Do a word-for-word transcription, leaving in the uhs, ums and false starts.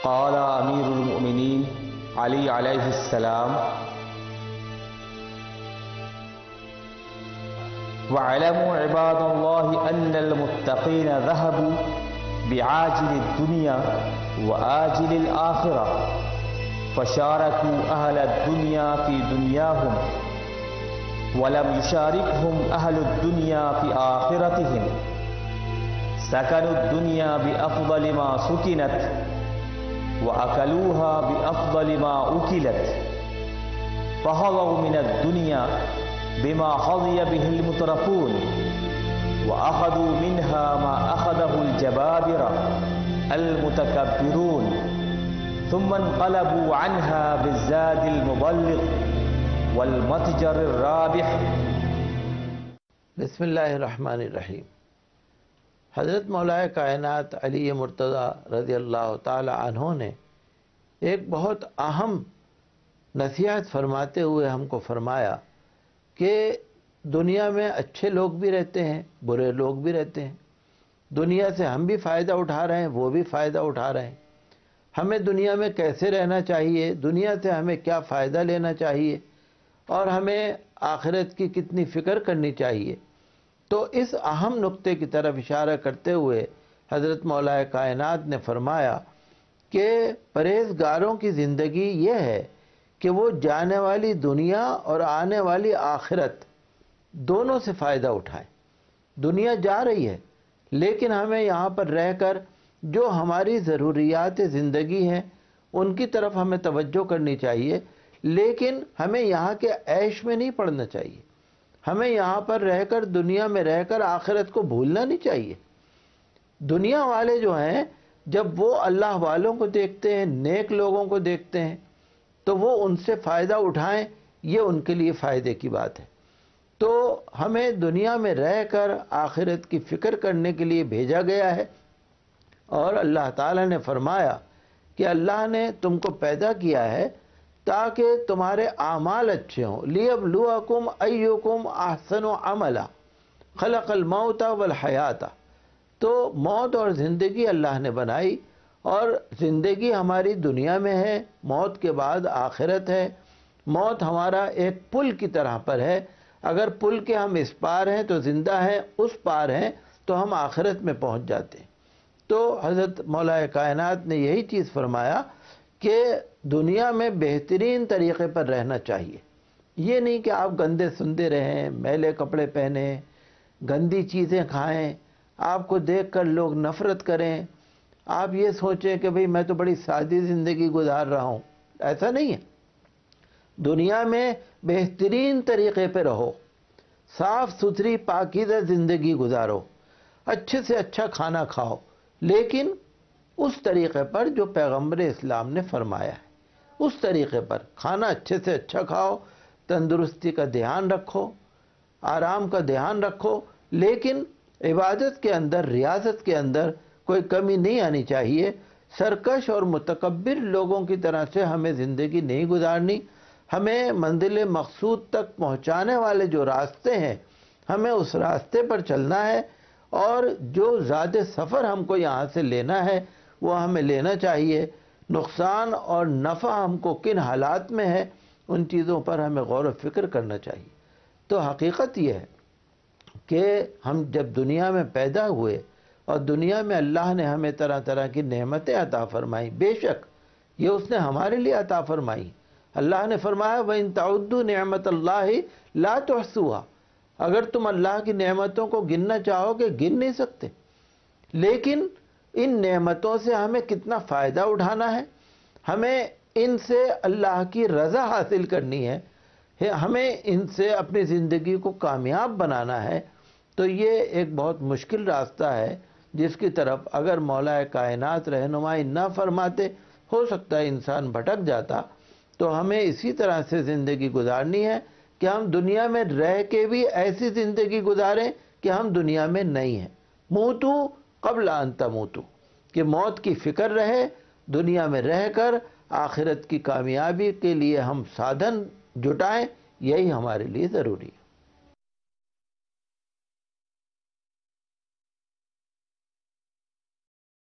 قال امیر المؤمنین علی علیہ السلام: وَاعْلَمُوا عِبَادَ اللَّهِ أَنَّ الْمُتَّقِينَ ذَهَبُوا بِعَاجِلِ الدُّنْيَا وَآجِلِ الْآخِرَةِ فَشَارَكُوا أَهْلَ الدُّنْيَا فِي دُنْيَاهُمْ وَلَمْ يُشَارِكْهُمْ أَهْلُ الدُّنْيَا فِي آخِرَتِهِمْ سَكَنُوا الدُّنْيَا بِأَفْضَلِ مَا سُكِنَتْ وَأَكَلُوهَا بِأَفْضَلِ مَا أُكِلَتْ فَحَظَوْا مِنَ الدُّنْيَا بما حظي به المترفون وأخذوا منها ما أخذه الجبابرة المتكبرون ثم انقلبوا عنها بالزاد المبلغ والمتجر الرابح. بسم اللہ الرحمن الرحیم. حضرت مولا کائنات علی مرتضیٰ رضی اللہ تعالی عنہ نے ایک بہت اہم نصیحت فرماتے ہوئے ہم کو فرمایا کہ دنیا میں اچھے لوگ بھی رہتے ہیں، برے لوگ بھی رہتے ہیں. دنیا سے ہم بھی فائدہ اٹھا رہے ہیں، وہ بھی فائدہ اٹھا رہے ہیں. ہمیں دنیا میں کیسے رہنا چاہیے، دنیا سے ہمیں کیا فائدہ لینا چاہیے، اور ہمیں آخرت کی کتنی فکر کرنی چاہیے. تو اس اہم نقطے کی طرف اشارہ کرتے ہوئے حضرت مولا کائنات نے فرمایا کہ پرہیزگاروں کی زندگی یہ ہے کہ وہ جانے والی دنیا اور آنے والی آخرت دونوں سے فائدہ اٹھائیں. دنیا جا رہی ہے، لیکن ہمیں یہاں پر رہ کر جو ہماری ضروریات زندگی ہیں ان کی طرف ہمیں توجہ کرنی چاہیے، لیکن ہمیں یہاں کے عیش میں نہیں پڑنا چاہیے. ہمیں یہاں پر رہ کر، دنیا میں رہ کر آخرت کو بھولنا نہیں چاہیے. دنیا والے جو ہیں، جب وہ اللہ والوں کو دیکھتے ہیں، نیک لوگوں کو دیکھتے ہیں، تو وہ ان سے فائدہ اٹھائیں، یہ ان کے لیے فائدے کی بات ہے. تو ہمیں دنیا میں رہ کر آخرت کی فکر کرنے کے لیے بھیجا گیا ہے. اور اللہ تعالیٰ نے فرمایا کہ اللہ نے تم کو پیدا کیا ہے تاکہ تمہارے اعمال اچھے ہوں. لِيَبْلُوَكُمْ أَيُّكُمْ أَحْسَنُ عَمَلًا خَلَقَ الْمَوْتَ وَالْحَيَاةَ. تو موت اور زندگی اللہ نے بنائی، اور زندگی ہماری دنیا میں ہے، موت کے بعد آخرت ہے. موت ہمارا ایک پل کی طرح پر ہے. اگر پل کے ہم اس پار ہیں تو زندہ ہیں، اس پار ہیں تو ہم آخرت میں پہنچ جاتے ہیں. تو حضرت مولا کائنات نے یہی چیز فرمایا کہ دنیا میں بہترین طریقے پر رہنا چاہیے. یہ نہیں کہ آپ گندے سندے رہیں، میلے کپڑے پہنیں، گندی چیزیں کھائیں، آپ کو دیکھ کر لوگ نفرت کریں، آپ یہ سوچیں کہ بھئی میں تو بڑی سادی زندگی گزار رہا ہوں. ایسا نہیں ہے. دنیا میں بہترین طریقے پہ رہو، صاف ستھری پاکیزہ زندگی گزارو، اچھے سے اچھا کھانا کھاؤ، لیکن اس طریقے پر جو پیغمبر اسلام نے فرمایا ہے. اس طریقے پر کھانا اچھے سے اچھا کھاؤ، تندرستی کا دھیان رکھو، آرام کا دھیان رکھو، لیکن عبادت کے اندر، ریاضت کے اندر کوئی کمی نہیں آنی چاہیے. سرکش اور متکبر لوگوں کی طرح سے ہمیں زندگی نہیں گزارنی. ہمیں منزل مقصود تک پہنچانے والے جو راستے ہیں، ہمیں اس راستے پر چلنا ہے، اور جو زیادہ سفر ہم کو یہاں سے لینا ہے وہ ہمیں لینا چاہیے. نقصان اور نفع ہم کو کن حالات میں ہے، ان چیزوں پر ہمیں غور و فکر کرنا چاہیے. تو حقیقت یہ ہے کہ ہم جب دنیا میں پیدا ہوئے اور دنیا میں اللہ نے ہمیں طرح طرح کی نعمتیں عطا فرمائیں، بے شک یہ اس نے ہمارے لیے عطا فرمائی. اللہ نے فرمایا وَإِن تَعُدُّوا نِعْمَةَ اللَّهِ لَا تُحْصُوهَا. اگر تم اللہ کی نعمتوں کو گننا چاہو گے گر نہیں سکتے. لیکن ان نعمتوں سے ہمیں کتنا فائدہ اٹھانا ہے، ہمیں ان سے اللہ کی رضا حاصل کرنی ہے، ہمیں ان سے اپنی زندگی کو کامیاب بنانا ہے. تو یہ ایک بہت مشکل راستہ ہے جس کی طرف اگر مولا کائنات رہنمائی نہ فرماتے، ہو سکتا ہے انسان بھٹک جاتا. تو ہمیں اسی طرح سے زندگی گزارنی ہے کہ ہم دنیا میں رہ کے بھی ایسی زندگی گزاریں کہ ہم دنیا میں نہیں ہیں. موتو قبل ان تموتو، کہ موت کی فکر رہے، دنیا میں رہ کر آخرت کی کامیابی کے لیے ہم سادھن جٹائیں. یہی ہمارے لیے ضروری ہے.